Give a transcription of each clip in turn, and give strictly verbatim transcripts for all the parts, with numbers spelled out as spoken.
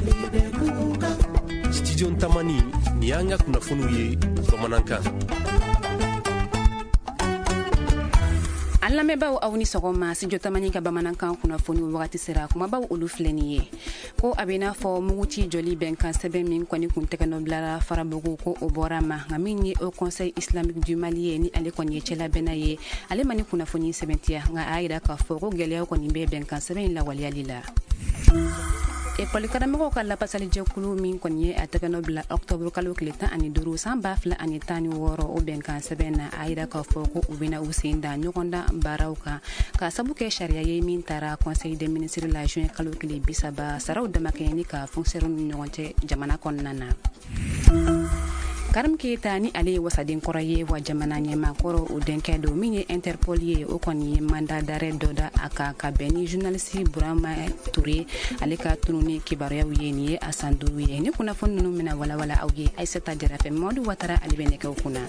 Studio Tamani ni an ka kunnafoniw ye bamanankan. An lamɛnbaaw aw ni sɔgɔma Studio Tamani ka bamanankan kunnafoniw wagati sera kumabaw olu filɛ nin ye ko a bɛ i n'a fɔ muguci joli bɛnkan sɛbɛn min kɔni kun tɛgɛnɔ bilara Farabugu ko o bɔra ma nka min ye Haut Conseil Islamique du Mali ye ni ale kɔni ye cɛlabɛnna ye ale ma ni kunnafoni sɛbɛntiya nka a yira k'a fɔ ko gɛlɛyaw kɔni bɛ bɛnkan sɛbɛn in lawaleyali la. Ekɔli karamɔgɔw ka lapasali jɛkulu min kɔni ye a tɛgɛnɔ bila octobre kalo tile tan ani duuru san ba fila ani tan ni wɔɔrɔ o bɛnkan sɛbɛn na a yira k'a fɔ ko u bɛna u sen da ɲɔgɔndan baaraw kan ka sabu kɛ sariya ye min taara conseil des ministres la juin kalo tile bi saba saraw damakɛɲɛni ka fonctionnaires ni ɲɔgɔn cɛ jamana kɔnɔna na. Karim Keita ni ale ye wasaden kɔrɔ ye wa jamana ɲɛmaakɔrɔ o denkɛ do min ye Interpol ye o kɔni ye mandat d'arrêt dɔ da a kan ka bɛn ni journaliste Burama Touré ale ka tunu ni kibaruyaw ye nin ye a san duuru ye ni kunnafoni ninnu mina walawala aw ye Aïssata Jarafe Mamadu Watara ale bɛ nɛgɛw kunna.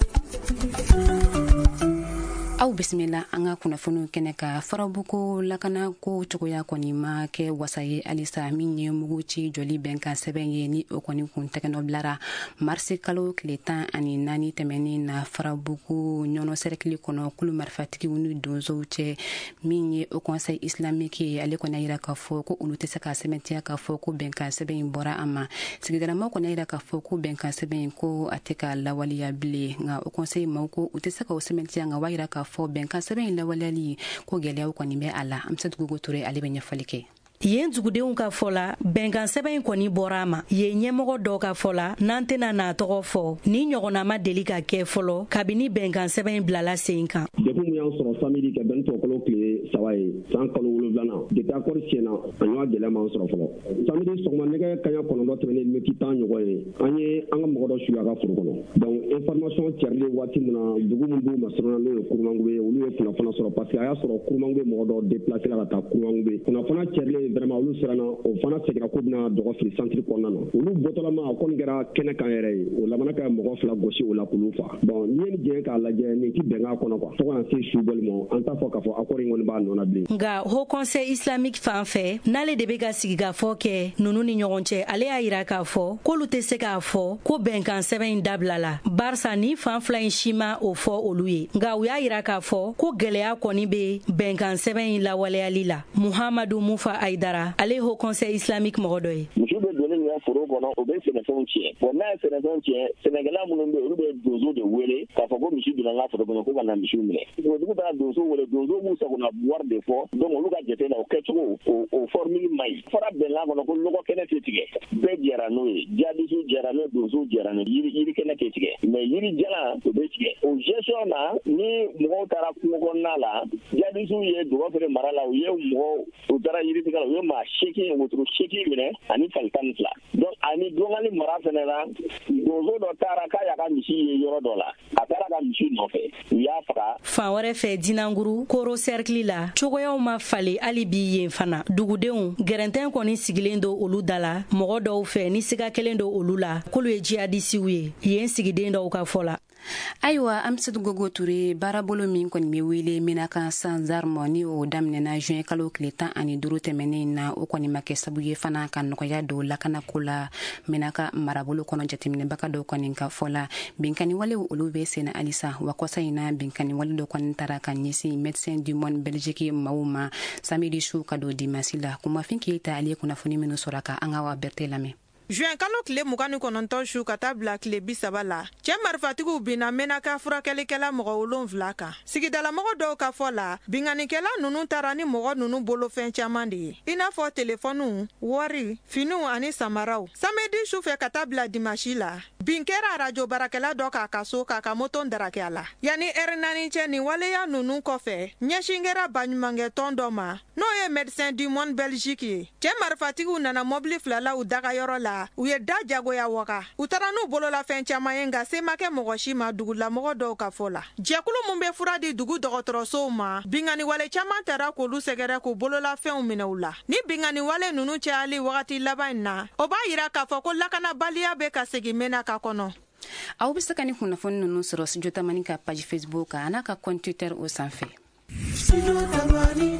Aw bisimila an ka kunnafoniw kɛnɛ ka Farabugu lakana ko cogoya kɔni ma kɛ wasa ye halisa min ye muguci joli bɛnkan sɛbɛn ye ni o kɔni kun tɛgɛnɔ bilara marisi kalo tile tan ani naani tɛmɛnin na Farabugu ɲɔnɔ sɛrɛkili kɔnɔ kulu marifatigiw ni donsow cɛ min ye Haut Conseil Islamique ye ale kɔni yira k'a fɔ ko olu tɛ se ka sɛbɛntiya k'a fɔ ko bɛnkan sɛbɛn in bɔra a ma sigidalamaw kɔni yira k'a fɔ ko bɛnkan sɛbɛn in ko a tɛ ka lawaleya bilen nka Haut Conseil maw ko u tɛ se ka o sɛbɛntiya nka wa yira k'a fɔ bɛnkan sɛbɛn in lawaleyali ko gɛlɛyaw kɔni bɛ a la Amsatou Gogo Touré ale bɛ ɲɛfɔli kɛ. yen dugudenw ka fɔ la bɛnkan sɛbɛn in kɔni bɔra a ma yen ɲɛmɔgɔ dɔw ka fɔ la n'an tɛna n'a tɔgɔ fɔ ni ɲɔgɔnna ma deli ka kɛ fɔlɔ kabini bɛnkan sɛbɛn in bilala sen kan. Depi mun y'an sɔrɔ samedi ka bɛn tɔkɔlɔ tile saba ye san kalo wolonwula depuis accord tiɲɛna a ɲɔgɔn gɛlɛya m'an sɔrɔ fɔlɔ. Samedi sɔgɔma nɛgɛ kaɲa kɔnɔntɔn tɛmɛnen miniti tan ɲɔgɔn ye an ye an ka mɔgɔ dɔ suɲɛ a ka foro kɔnɔ. Donc information carilen waati min na dugu min b'u masɔrɔna n'o ye Kurumangube ye olu ye kunnafoni sɔrɔ parce que a y'a sɔrɔ Kurumangube mɔgɔ dɔ déplacé la ka taa Kurumangube. Kunnafoni carilen vraiment olu siranna o fana seginna ko bɛna dɔgɔ fili centre kɔnɔna na olu bɔtɔlama a kɔni kɛra kɛnɛ kan yɛrɛ ye o labana ka mɔgɔ fila gosi o la k'olu fa bon n'i ye nin jɛn k'a lajɛ nin ti bɛnkan kɔnɔ quoi fo kana se subɔli ma an t'a fɔ k'a fɔ accord in kɔni b'a nɔ na bilen. Nka Haut Conseil Islamique fan fɛ n'ale de bɛ ka sigikafɔ kɛ ninnu ni ɲɔgɔn cɛ ale y'a yira k'a fɔ k'olu tɛ se k'a fɔ ko bɛnkan sɛbɛn in dabilala barisa ni fan fila in si ma o fɔ olu ye nka u y'a yira k'a fɔ ko gɛlɛya kɔni bɛ bɛnkan sɛbɛn in lawaleyali la. Muhamadu Mufa Aidara ale Haut Conseil Islamique mɔgɔ dɔ ye. Misiw bɛ donni min foro kɔnɔ o bɛ sɛnɛfɛnw tiɲɛ bon n'a ye sɛnɛfɛnw tiɲɛ sɛnɛkɛla minnu bɛ olu bɛ donso de wele k'a fɔ ko misi donna n ka foro kɔnɔ ko ka na misiw minɛ dugu taara donso wele donso b'u sagona wari de fɔ donc olu ka jate la o kɛcogo o o formule ma ɲi fɔra bɛnkan kɔnɔ ko lɔgɔ kɛnɛ tɛ tigɛ bɛɛ jɛra n'o ye jadisi jɛra n'o donso jɛra n'o yiri yiri kɛnɛ tɛ tigɛ mais yiri jalan o bɛ tigɛ o gestion na ni mɔgɔw taara kungo kɔnɔna la jadisiw ye dɔgɔ feere mara la u ye mɔgɔ u taara yiri tigɛ la u ye maa seegin wotoro seegin minɛ ani fali tan ni fila donc ani dɔngali mara fɛnɛ la donso dɔ taara k'a y'a ka misi ye yɔrɔ dɔ la a taara ka misi nɔfɛ u y'a faga. Fan wɛrɛ fɛ Dinanguru Koro cercle la cogoyaw ma falen hali bi yen fana dugudenw gɛrɛntɛn kɔni sigilen do olu da la mɔgɔ dɔw fɛ ni siga kelen do olu la k'olu ye jihadisiw ye yen sigiden dɔw ka fɔ la. Ayiwa Amsatou Gogo Touré baarabolo min kɔni bɛ wele Menaka sans arme ni o daminɛna juin kalo tile tan ani duuru tɛmɛnen na o kɔni ma kɛ sabu ye fana ka nɔgɔya don lakanako la Menaka marabolo kɔnɔ jateminɛbaga dɔw kɔni ka fɔ la binkani walew olu bɛ senna halisa wa kɔsa in na binkani wale dɔ kɔni taara ka ɲɛsin Médecins du Monde Belgique maaw ma samedi su ka don dimanche la Kumafin Keita ale ye kunnafoni minnu sɔrɔ ka an ka wa Berté lamɛn. Juin kalo tile mugan ni kɔnɔntɔn su ka taa bila tile bi saba la cɛ marifatigiw binna Menaka furakɛlikɛla mɔgɔ wolonwula kan sigidalamɔgɔ dɔw ka fɔ la binganikɛla ninnu taara ni mɔgɔ ninnu bolofɛn caman de ye i n'a fɔ telefɔniw wari finiw ani samaraw samedi su fɛ ka taa bila dimanche la bin kɛra arajo barakɛla dɔ k'a ka so k'a ka moto darakɛ a la yanni ɛri naani cɛ nin waleya ninnu kɔfɛ ɲɛsin kɛra baɲumankɛ tɔn dɔ ma n'o ye Médecins du Monde Belgique ye cɛ marifatigiw nana mɔbili fila la u dagayɔrɔ la u ye da jagoya waga u taara n'u bolola fɛn caman ye nka se ma kɛ mɔgɔ si ma dugulamɔgɔ dɔw ka fɔ la jɛkulu mun bɛ fura di dugu dɔgɔtɔrɔsow ma bingani wale caman taara k'olu sɛgɛrɛ k'u bolola fɛnw minɛ u la ni bingani wale ninnu cayali wagati laban in na o b'a yira k'a fɔ ko lakanabaliya bɛ ka segin Menaka kɔnɔ. Aw bɛ se ka ni kunnafoni ninnu sɔrɔ Studio Tamani ka page Facebook kan a n'a ka compte Twitter o sanfɛ. Studio Tamani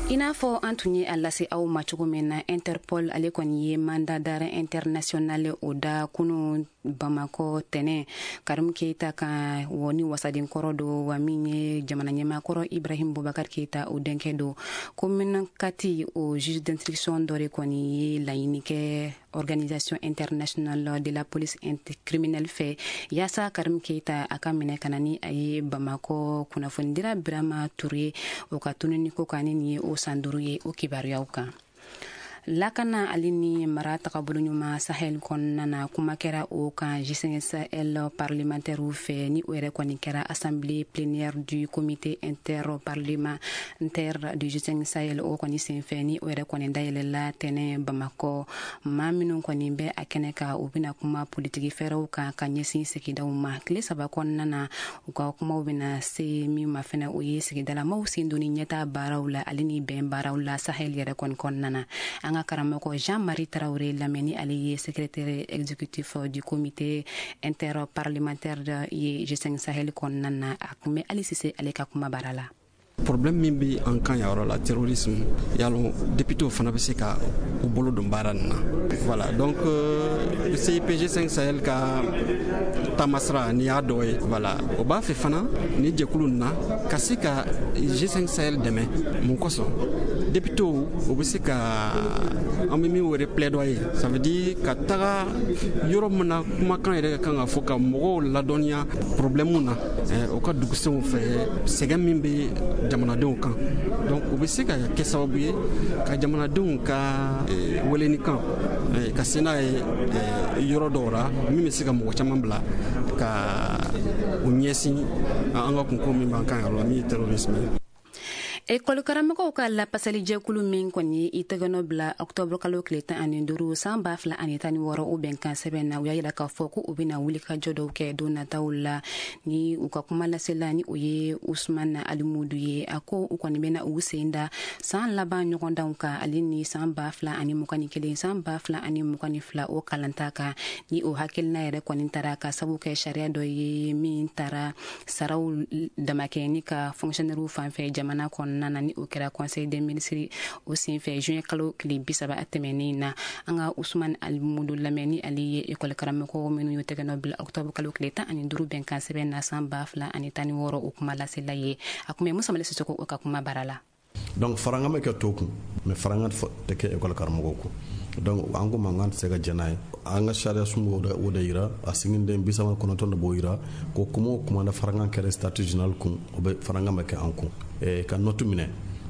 I n'a fɔ an tun ye a lase aw ma cogo min na Interpol ale kɔni ye mandat d'arrêt international o da kunu Bamako tɛnɛ Karim Keita kan woni wasaden kɔrɔ do wa min ye jamana ɲɛmaakɔrɔ Ibrahim Boubacar Keita o denkɛ do commune kati o juge d'instruction dɔ de kɔni ye laɲini kɛ Organisation internationale de la police criminelle fɛ yaasa Karim Keita a ka minɛ kana ni a ye Bamako kunnafonidira Birama Touré o ka tununi ko kan ni ye o san duuru ye o kibaruyaw kan. Lakana ale ni mara tagabolo ɲuman Sahel kɔnɔna na kuma kɛra o kan G cinq Sahel parlementaire fɛ ni o yɛrɛ kɔni kɛra assemblée plénière du comité interparlementaire du G cinq Sahel o kɔni senfɛ ni o yɛrɛ kɔni dayɛlɛla tɛnɛ Bamakɔ maa minnu kɔni bɛ a kɛnɛ kan u bɛna kuma politiki fɛrɛw kan ka ɲɛsin sigidaw ma tile saba kɔnɔna na u ka kumaw bɛna se min ma fɛnɛ o ye sigidalamaw sen doni ɲɛta baaraw la ale ni bɛn baaraw la Sahel yɛrɛ kɔni kɔnɔna na an ka karamɔgɔ Jean-Marie Traoré lamɛnni ale ye secrétaire exécutif du comité interparlementaire ye G cinq Sahel kɔnɔna na a kun bɛ Ali Sise ale ka kuma bara la. Problème min bi an kan yɔrɔ la terrorisme yalo député fana bɛ se ka u bolo don baara nin na voilà donc euh, C I P G cinq Sahel ka tamasra ni y'a dɔ ye voilà o b'a fɛ fana ni jɛkulu na ka se ka G cinq Sahel dɛmɛ mun kosɔn député o bɛ se ka an bɛ min wele plaidoyer ça veut dire ka taga yɔrɔ min na kumakan yɛrɛ ka kan ka fɔ ka mɔgɔw ladɔnniya problème na o ka dugusenw fɛ sɛgɛn min bɛ jamanadenw kan donc o bɛ se ka kɛ sababu ye ka jamanadenw ka weleni kan ka se n'a ye yɔrɔ dɔw la min bɛ se ka mɔgɔ caman bila ka u ɲɛsin an ka kunko min b'an kan yɔrɔ la min ye terrorisme ye. École karamɔgɔw ka lapasali jɛkulu min kɔni i tɛgɛnɔ bila octobre kalo tile tan ani duuru san ba fila ani tan ni wɔɔrɔ o bɛnkan sɛbɛn na u y'a yira k'a fɔ ko u bɛna wuli ka jɔ dɔw kɛ don nataw la ni u ka kuma lasela ni o ye Usman Alimudu ye a ko u kɔni bɛna u sen da san laban ɲɔgɔndanw kan ale ni san ba fila ani mugan ni kelen san ba fila ani mugan ni fila o kalanta kan ni o hakilina yɛrɛ kɔni tara ka sabu kɛ sariya dɔ ye min tara saraw damakɛ ni ka fonctionnaire fanfɛ jamana kɔnɔ nana ni o kɛra conseil des ministres o senfɛ juin kalo tile bi saba a tɛmɛnen na an ka Usman Alimudu lamɛnni ale ye école karamɔgɔ minnu y'o tɛgɛnɔ bila octobre kalo tile tan ani duuru bɛnkan sɛbɛn na san ba fila ani tan ni wɔɔrɔ o kuma lasela ye a kun bɛ Musa Male Sisoko o ka kuma bara la. Donc faranga bɛ kɛ to kun mais faranga tɛ kɛ école karamɔgɔw kun donc an ko mankan tɛ se ka jɛ n'a ye an ka sariya sunbaw o de yira a siginden bi saba kɔnɔntɔn de b'o yira ko kuma o kuma na faranga kɛra statut général kun o bɛ faranga bɛ kɛ an kun ka note minɛ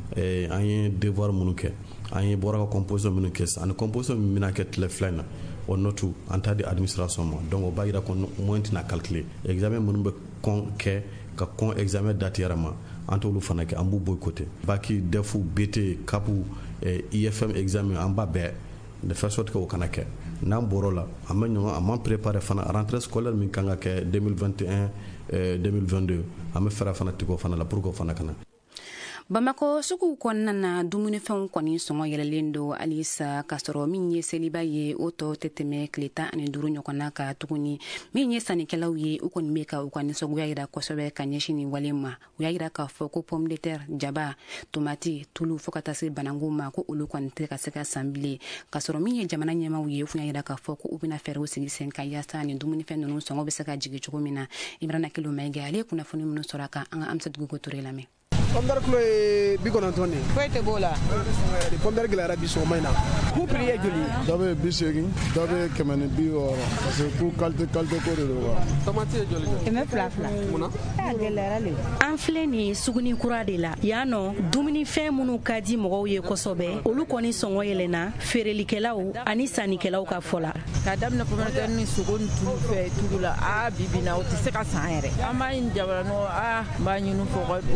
an ye devoir minnu kɛ an ye bɔra ka composition minnu kɛ ani composition min bɛna kɛ tile fila in na o note an t'a di administration ma donc o b'a yira ko moyen tɛna calculer examen minnu bɛ kɔn kɛ ka kɔn examen date yɛrɛ ma an t'olu fana kɛ an b'u boycotter bac defu B T C A P I F M examen an b'a bɛɛ de faire sorte que o kana kɛ n'an bɔr'o la an bɛ ɲɔgɔn an m'an préparer fana rentrée scolaire min kan ka kɛ deux mille vingt et un deux mille vingt-deux an bɛ fɛɛrɛ fana tigɛ o fana la pour que o fana kana. Bamako sugu kɔnɔna na dumunifɛnw kɔni sɔngɔ yɛlɛlen do halisa k'a sɔrɔ min ye seliba ye o tɔ tɛ tɛmɛ tile tan ani duuru ɲɔgɔnna kan tuguni min ye sannikɛlaw ye u kɔni bɛ ka u ka nisɔngoya yira kosɛbɛ ka ɲɛsin nin wale ma u y'a yira k'a fɔ ko pomme de terre jaba tomati tulu fo ka taa se banangu ma ko olu kɔni tɛ ka se ka san bilen k'a sɔrɔ min ye jamana ɲɛmaw ye u fana y'a yira k'a fɔ ko u bɛna fɛɛrɛw sigi sen kan yaasa nin dumunifɛn ninnu sɔngɔ bɛ se ka jigin cogo min na Ibrahima Kilo Maïga ale ye kunnafoni minnu sɔrɔ a kan an ka Amsatou Gogo Touré lamɛn. Pomdar kilo ye bi kɔnɔntɔn de foyi tɛ b'o la pomdar gɛlɛyara bi sɔgɔma in na ku prix ye joli dɔ bɛ bi seegin dɔ bɛ kɛmɛ ni bi wɔɔrɔ parce que ku qualité qualité ko de don wa tomati ye joli kɛmɛ fila fila munna a gɛlɛyara le an filɛ nin suguni kura de la yan nɔ dumunifɛn minnu ka di mɔgɔw ye kosɛbɛ olu kɔni sɔngɔ yɛlɛnna feerelikɛlaw ani sannikɛlaw ka fɔ la ka daminɛ pomdar ni sogo ni tulu fɛ tulu la a bibi na o tɛ se ka san yɛrɛ an b'a ɲini jamana nɔ a b'a ɲini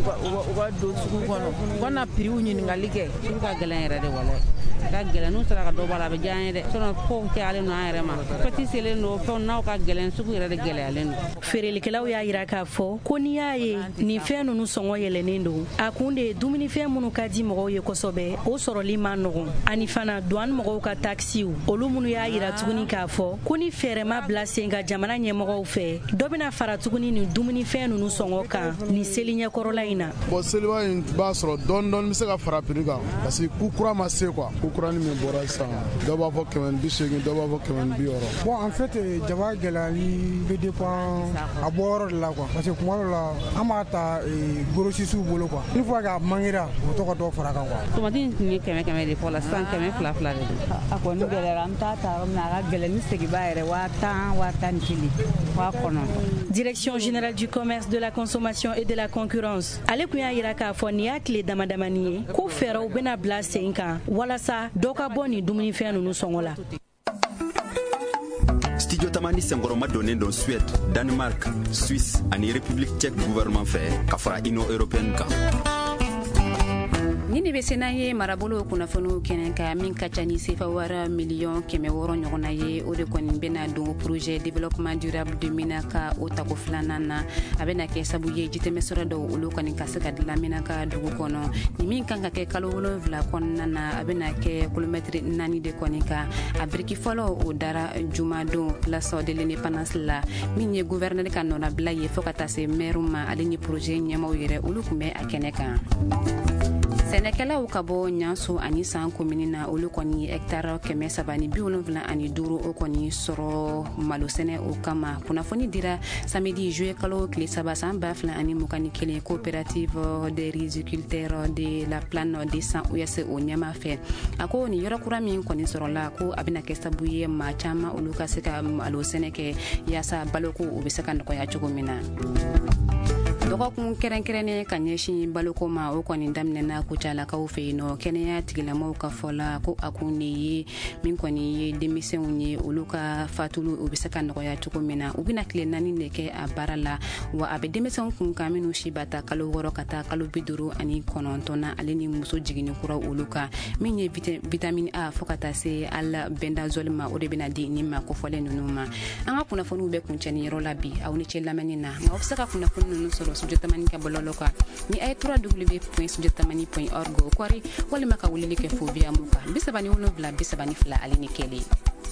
fɔ don sugu kɔnɔ u kana prix ɲininkali kɛ sugu ka gɛlɛn yɛrɛ de wala ka gɛlɛn n'u sera ka dɔ bɔ a la a bɛ diya an ye dɛ sinon fɛnw cayalen don an yɛrɛ ma fɛti selen don fɛnw n'aw ka gɛlɛn sugu yɛrɛ de gɛlɛyalen don feerelikɛlaw y'a yira k'a fɔ ko n'i y'a ye nin fɛn ninnu sɔngɔ yɛlɛnen don a kun de dumunifɛn minnu ka di mɔgɔw ye kosɛbɛ o sɔrɔli man nɔgɔn ani fana douane mɔgɔw ka taxiw olu minnu y'a yira tuguni k'a fɔ ko ni fɛɛrɛ ma bila sen ka jamana ɲɛmɔgɔw fɛ dɔ bɛna fara tuguni nin dumunifɛn ninnu sɔngɔ kan nin seli ɲɛkɔrɔla in na bon seliba in b'a sɔrɔ dɔɔni dɔɔni bɛ se ka fara prix kan parce que ku kura ma se quoi ku kura ni min bɔra sisan dɔ b'a fɔ kɛmɛ ni bi seegin dɔ b'a fɔ kɛmɛ ni bi wɔɔrɔ. Bon en fait jaba gɛlɛyali bɛ dépend a bɔyɔrɔ de la quoi parce que kuma dɔ la an b'a ta gorosisiw bolo quoi une fois k'a mangera o tɔgɔ dɔ fara kan quoi. Tomati in tun ye kɛmɛ kɛmɛ de fɔlɔ sisan kɛmɛ fila fila de don. A kɔni gɛlɛyara an t'a ta yɔrɔ min na a ka gɛlɛn ni segiba yɛrɛ waa tan waa tan ni kelen waa kɔnɔntɔn. Direction générale du commerce, de la consommation et de la concurrence. Ale kun y'a yira k'a fɔ nin y'a tile damadamani ye ko fɛɛrɛw bɛna bila sen kan walasa dɔ ka bɔ nin dumunifɛn ninnu sɔngɔ la. Studio Tamani senkɔrɔma donnen don Suède, Danemark, Suisse ani République tchèque gouvernement fɛ ka fara Union européenne kan. Ni ne bɛ sena ye marabolo kunnafoniw kɛnɛ ka min ka ca ni sefa wara miliyɔn kɛmɛ wɔɔrɔ ɲɔgɔnna ye o de kɔni bɛna don projet développement durable de Minaka o tako filanan na a bɛna kɛ sabu ye jitɛmɛsɔrɔ dɔw olu kɔni ka se ka dilan Minaka dugu kɔnɔ ni min kan ka kɛ kalo wolonwula kɔnɔna na a bɛna kɛ kilomɛtiri naani de kɔni kan a biriki fɔlɔ o dara jumadon place de l'indépendance la min ye gouverneur ka nɔnabila ye fɔ ka taa se maire ma ale ni projet ɲɛmaw yɛrɛ olu kun bɛ a kɛnɛ kan. Sɛnɛkɛlaw ka bɔ Ɲanso ani San komini na olu kɔni hectare kɛmɛ saba ni bi wolonwula ani duuru o kɔni sɔrɔ malo sɛnɛ o kama kunnafoni dira samedi juillet kalo tile saba san ba fila ani mugan ni kelen coopérative des riziculteurs de la plane de San U S o ɲɛma fɛ a ko nin yɔrɔ kura min kɔni sɔrɔla ko a bɛna kɛ sabu ye maa caman olu ka se ka malo sɛnɛ kɛ yaasa baloko o bɛ se ka nɔgɔya cogo min na. Dɔgɔkun kɛrɛnkɛrɛnnen ka ɲɛsin baloko ma o kɔni daminɛna Kucalakaw fɛ yen nɔ kɛnɛya tigilamɔgɔw ka fɔ la ko a kun ne ye min kɔni ye denmisɛnw ye olu ka fatulu o bɛ se ka nɔgɔya cogo min na u bɛna tile naani de kɛ a baara la wa a bɛ denmisɛnw kun kan minnu si ba ta kalo wɔɔrɔ ka taa kalo bi duuru ani kɔnɔntɔn na ale ni muso jiginni kura olu kan min ye vitamine A fɔ ka taa se ala bendazole ma o de bɛna di nin ma kofɔlen ninnu ma an ka kunnafoniw bɛ kuncɛni yɔrɔ la bi aw ni ce lamɛnni na nka aw bɛ se ka kunnafoni ninnu sɔrɔ Studio Tamani ka bɔlɔlɔ kan ni a ye w w w point studio tamani point org o kɔri walima ka weleli kɛ fo via mu kan bi saba ni wolonwula bi saba ni fila ale ni kelen.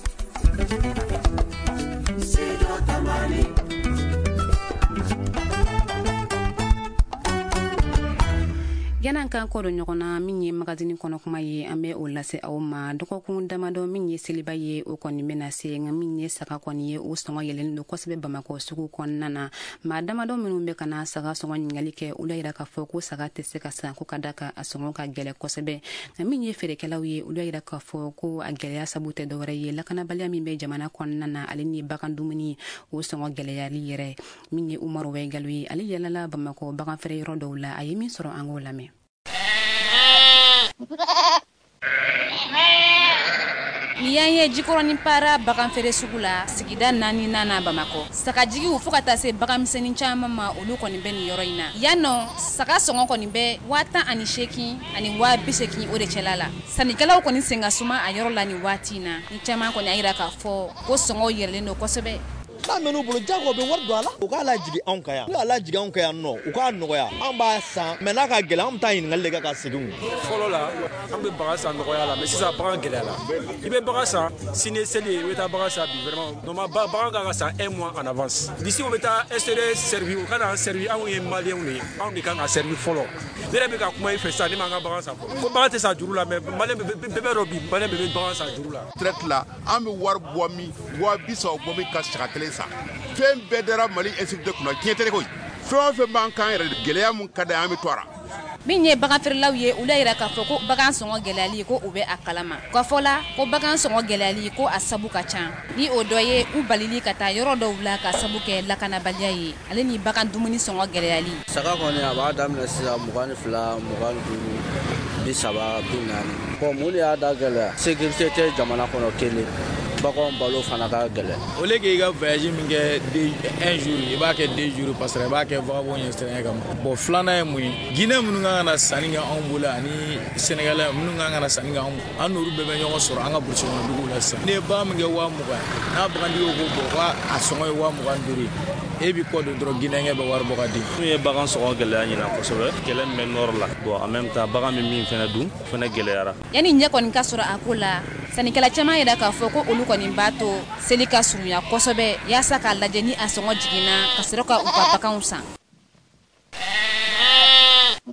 Yanan kan kɔdɔ ɲɔgɔn na min ye magazine kɔnɔ kuma ye an bɛ o lase aw ma dɔgɔkun damadɔ min ye seliba ye o kɔni bɛna se nka min ye saga kɔni ye o sɔngɔ yɛlɛlen don kosɛbɛ Bamakɔ sugu kɔnɔna na maa damadɔ minnu bɛ kana saga sɔngɔ ɲininkali kɛ olu yira k'a fɔ ko saga tɛ se ka san ko ka da ka a sɔngɔ ka gɛlɛ kosɛbɛ nka min ye feerekɛlaw ye olu yira k'a fɔ ko a gɛlɛya sabu tɛ dɔwɛrɛ ye lakanabaliya min bɛ jamana kɔnɔna na ale ni bagan dumuni o sɔngɔ gɛlɛyali yɛrɛ min ye Umaru Wɛgalo ye ale yɛlɛla Bamakɔ bagan feere yɔrɔ dɔw la a ye min sɔrɔ an k'o lamɛn. Ni y'an ye Jikɔrɔni para bagan feere sugu la sigida naani nana Bamakɔ sagajigiw fo ka taa se baganmisɛnnin caman ma olu kɔni bɛ nin yɔrɔ in na yan nɔ saga sɔngɔ kɔni bɛ waa tan ani seegin ani waa bi seegin o de cɛla la sannikɛlaw kɔni sen ka suma a yɔrɔ la nin waati in na ni caman kɔni a yira k'a fɔ ko sɔngɔw yɛlɛlen don kosɛbɛ. N'a mɛn'u bolo jago bɛ wari don a la u k'a lajigi anw kan yan n'u y'a lajigi anw kan yan nɔ u k'a nɔgɔya an b'a san mɛ n'a ka gɛlɛn an bɛ taa ɲininkali de kɛ ka segin. Fɔlɔ la an bɛ bagan san nɔgɔya la mɛ sisan bagan gɛlɛyara i bɛ bagan san sini seli i bɛ taa bagan san bi vraiment normalement bagan kan ka san un mois en avance d'ici o bɛ taa essayer servir u kana an servir anw ye maliyɛnw de ye anw de kan ka servir fɔlɔ ne yɛrɛ bɛ ka kuma i fɛ sisan ne m'an ka bagan san fɔlɔ ko bagan tɛ san juru la mɛ maliyɛn bɛɛ bɛ dɔ bi maliyɛn bɛɛ bɛ bagan san juru la. traite la an bɛ wari bɔ min waa bi saba bɔ min ka saga kelen san fɛn bɛɛ dara Mali insécurité kunna diɲɛ tɛ koyi fɛn o fɛn b'an kan yɛrɛ gɛlɛya mun ka d'an ye an bɛ to a la. Min ye bagan feerelaw ye olu yira k'a fɔ ko bagan sɔngɔ gɛlɛyali ko u bɛ a kalama ka fɔ la ko bagan sɔngɔ gɛlɛyali ko a sabu ka ca ni o dɔ ye u balili ka taa yɔrɔ dɔw la ka sabu kɛ lakanabaliya ye ale ni bagan dumuni sɔngɔ gɛlɛyali. Saga kɔni a b'a daminɛ sisan mugan ni fila mugan ni duuru bi saba bi naani bon mun de y'a da gɛlɛya sécurité tɛ jamana kɔnɔ kelen bagan balo fana ka gɛlɛn. Au lieu k'i ka voyage min kɛ un jour i b'a kɛ deux jours parce que i b'a kɛ vagabond ye siranya kama bon filanan ye mun ye Guinée minnu kan ka na sanni kɛ anw bolo ani Sénégalais minnu kan ka na sanni kɛ anw an n'olu bɛɛ bɛ ɲɔgɔn sɔrɔ an ka burusi kɔnɔ duguw la sisan n'i ye bagan min kɛ waa mugan n'a bagantigi ko ko bɔn k'a sɔngɔ ye waa mugan ni duuru ye e bi kɔ don dɔrɔn Guinéen bɛ wari bɔ ka di. N'u ye bagan sɔngɔ gɛlɛya ɲina kosɛbɛ kɛlɛ min bɛ nord la bon en même temps bagan min min fɛnɛ dun fɛnɛ gɛlɛyara. Yani ɲɛ kɔni ka sɔrɔ a ko la sannikɛla caman yɛrɛ k'a fɔ ko olu kɔni b'a to seli ka surunya kosɛbɛ yaasa k'a lajɛ ni a sɔngɔ jiginna ka sɔrɔ ka u ka baganw san.